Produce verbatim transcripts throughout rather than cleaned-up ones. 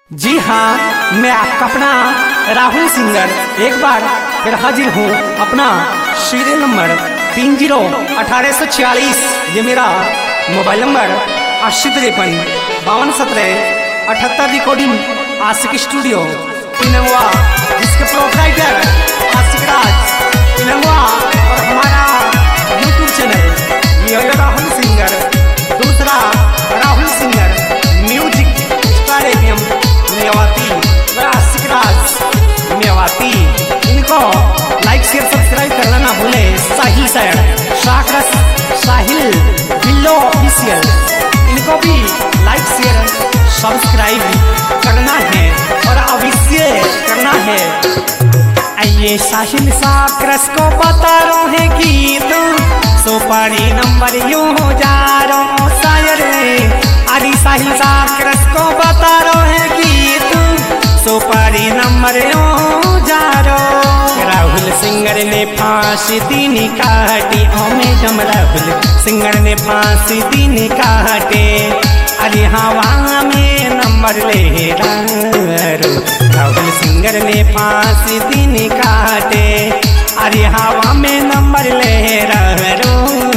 जी हाँ, मैं आपका अपना राहुल सिंगर एक बार फिर हाजिर हूँ अपना सीरियल नंबर तीन जीरो अठारह सौ छियालीस। ये मेरा मोबाइल नंबर अस्सी तिरपन बावन सत्रह अठहत्तर रिकॉर्डिंग आशिक स्टूडियो पिनंगवा, जिसके प्रोप्राइटर आशिक राज पिनंगवा और हमारा यूट्यूब चैनल ये राहुल सिंगर, दूसरा Rahul singer music star Mewati व आशिक राज मेवाती। इनको लाइक शेयर सब्सक्राइब करना ना भूले। साहिल सर शाकरस साहिल बिल्लो ऑफिशियल, इनको भी लाइक शेयर सब्सक्राइब करना है और अवश्य करना है। आइए साहिल शाकरस को बता रहे गीत सुपारी नंबर यूं हो जा रो शायर। अरे साहिल शाकरस को बता रहे गीत सुपारी नंबर यूं जा रो। राहुल सिंगर ने फांसी दीनी काटी, ओ मैडम राहुल सिंगर ने फांसी दीनी काटे। अरे हवा में नंबर ले रो, राहुल सिंगर ने फांसी दीनी काटे। अरे हवा में नंबर ले रो।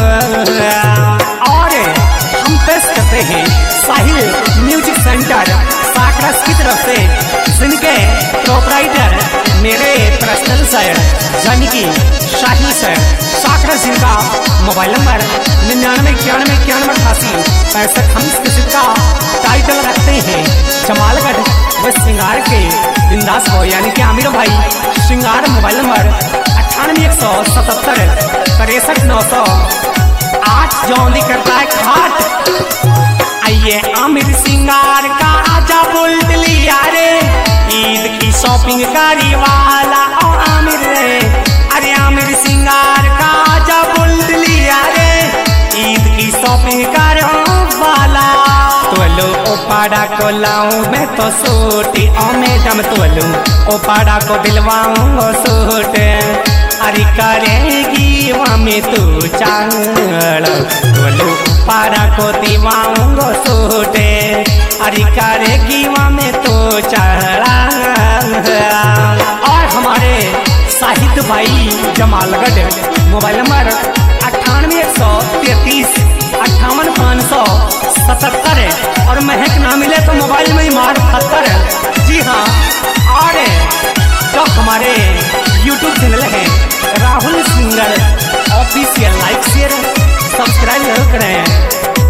और हम पेश करते हैं साहिल म्यूजिक सेंटर शाकरस की तरफ से, जिनके प्रोप्राइटर मेरे पर्सनल सर यानी कि साहिल सर शाकरस, जिनका मोबाइल नंबर निन्यानवे इक्यानवे इक्यानवे अठासी पैंसठ। हम इस किस्म का टाइटल रखते हैं जमालगढ़ व श्रृंगार के बिंदास हो, यानी कि आमिर भाई श्रृंगार। मोबाइल नंबर अट्ठानवे एक सौ सतहत्तर तिरसठ नौ सौ आठ जौली करता है खाट। आइए आमिर सिंगार का आजा बुल्ट लिया रे, ईद की शॉपिंग करी वाला ओ आमिर रे। अरे आमिर सिंगार का आजा बुल्ट लिया रे, ईद की शॉपिंग करो वाला। तोलो ओ पाड़ा को लाऊं मैं तो सूटी, ओ मैडम तोलो ओ पाड़ा को दिलवाऊं सूट। अरे करेगी वहाँ में तू चाल, तोलो पाड़ा को दिवाऊंगो सूटे। अरे करेगी वहाँ में तो चढ़ा। और हमारे साहित्य भाई जमालगढ़ मोबाइल नंबर अट्ठानवे एक सौ तैतीस अट्ठावन पाँच सौ सतहत्तर। और महक ना मिले तो मोबाइल में ही मार खतर। जी हाँ, और जो हमारे यूट्यूब चैनल है Rahul singer official, like share subscribe जरूर करें।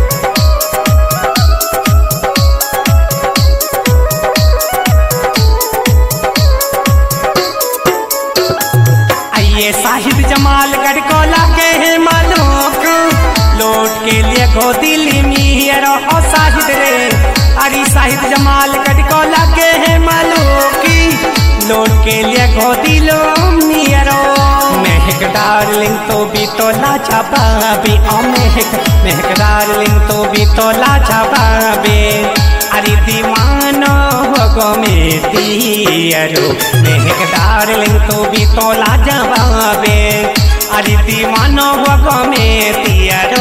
आइए साहिद जमालगढ़ को लगे हैं मालूक, लौट के लिए गो दिल्ली मेरा ओ साहिद रे। अरे साहिद जमालगढ़ को लगे हैं मालूक, लौट के लिए गो दिलो मेरा। महक डार्लिंग तो भी तो लाचा बाबी, ओ महक महक डार्लिंग तो भी तो लाचा बाबे। अरे दीवानो हो गो में दियरो, महक डार्लिंग तो भी तो लाचा बाबे। अरे दीवानो हो गो में दियरो।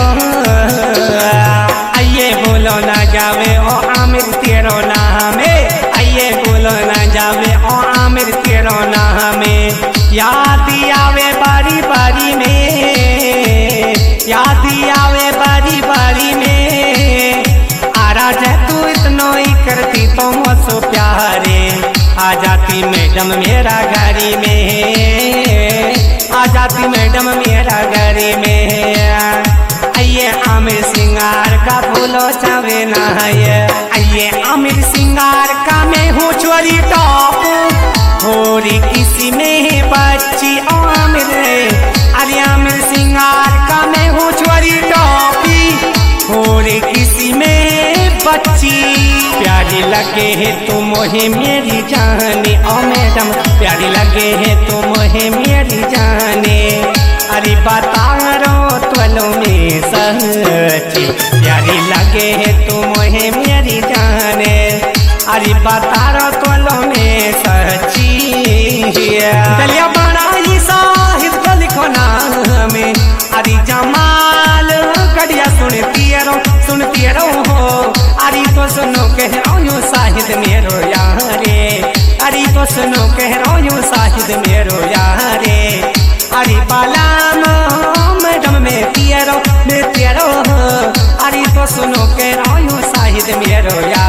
आइए बोलो ना जावे ओ आमिर तेरो नाम है, आइए बोलो ना जावे ओ आमिर तेरो नाम है। याद आवे बारी बारी में, याद आवे बारी बारी में। आ राजा तू इतना ही करती तो मुझसे प्यारे, आ जाती मैडम मेरा घरी में, आ जाती मैडम मेरा घरी में। आइए आमिर सिंगार का फूलो चावे ना है, आइए आमिर सिंगार का मैं हूँ चोरी टॉप, होरी किसी में बच्ची ओ आमिर रे। अरे आमिर सिंगार का मैं हूँ चोरी टॉपी, होरी किसी में बच्ची। प्यारी लगे है तू मोहे मेरी जाने, ओ मैडम प्यारी लगे है तू मोहे मेरी जाने। अरे बता रो त्वलो में सच्ची, प्यारी लगे है तू मोहे मेरी जाने। अरे बता रो त्वलो में सच्ची। दलिया बनाई साहिद को लिखो नाम में। अरे जमाल गड़िया सुनती रो सुनती रो हो। अरे तो सुनो के साहिद मेरो यार।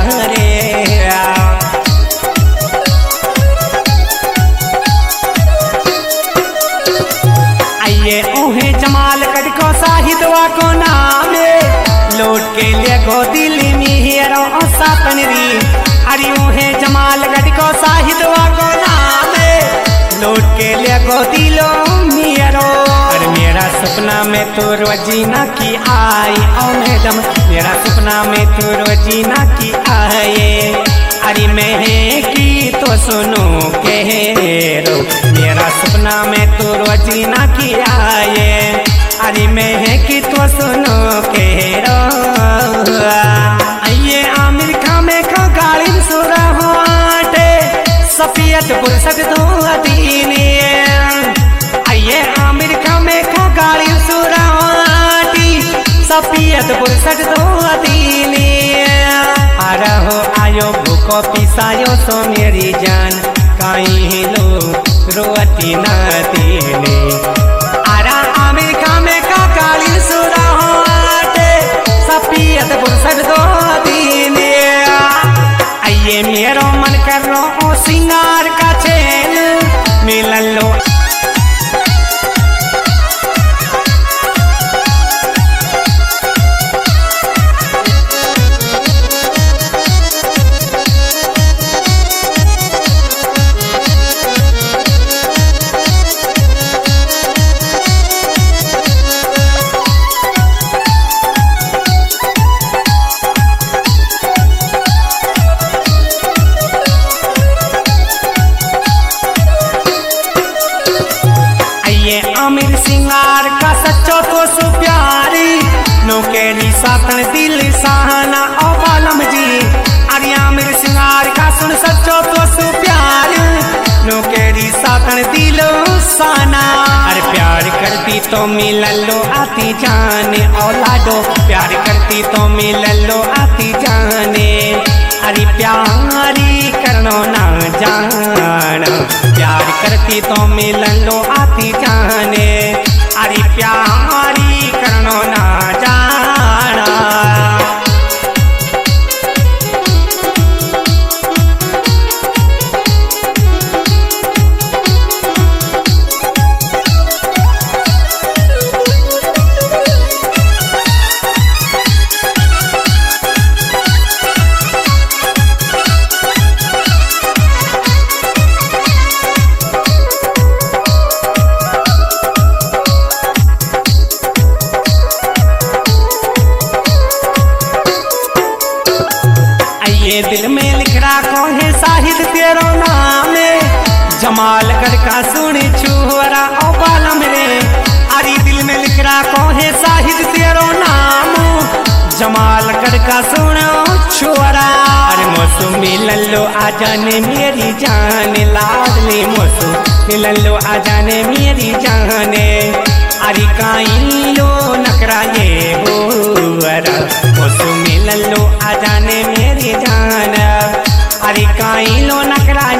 रे आइए ओहे जमाल कट को साहिदवा को नामे लौट के ले गो दिल मेहरो सातन री अरे ओहे जमाल कट को साहिदवा को नामे लौट के ले गो दिलो मेरो अरे मेरा सपना में तो रोजीना की आई ओ मैडम मेरा सपना में तो रोजीना की आए अरे मैं की तो सुनो के रो मेरा सपना में तो रोजीना की आए अरे मैं की तो सुनो के रो आइए आमिर खा में खा गाड़ी सुरा हाटे सफियत पुरसद दो दीने आइए आमिर खा में खा गाड़ी सुरा हाटी सफियत पुरसद दो दीने आ रहो आयो भूको पिसायो सो मेरी जान कहीं लो रोटी न देने आरा आमिर खा में का काली सुरा हाटे सफियत पुरसद दो दीने आइए मेरो मन कर रो सिंगार का चैन मिलन लो आमिर सिंगार का सच्चो तो सु प्यारी नौकेरी सातन दिल सहाना ओ बालम जी अरे आमिर सिंगार का सुन सच्चो तो सु प्यारी नौकेरी सातन दिल सहाना अरे प्यार करती तो मिलन लो आती जाने औलादो प्यार करती तो मिलन लो आती जाने अरे प्यारी करनो ना जान प्यार करती तो मिलन लो आती जाने अरे प्यारी करनो ना जाना दिल में लिख रहा है साहिद तेरो नाम जमाल कर का सुन छुरा ओ बालम रे अरे दिल में लिख रहा है साहिद तेरो नाम जमाल कर का सुन छुरा अरे मौसू मिलन लो आ जाने मेरी जान लाडली मौसू मिलन लो आ जाने मेरी जाने अरे काई लो नकरा ये हो मौसू मिलन लो आ जाने मेरी जान अरे काई लो नकरा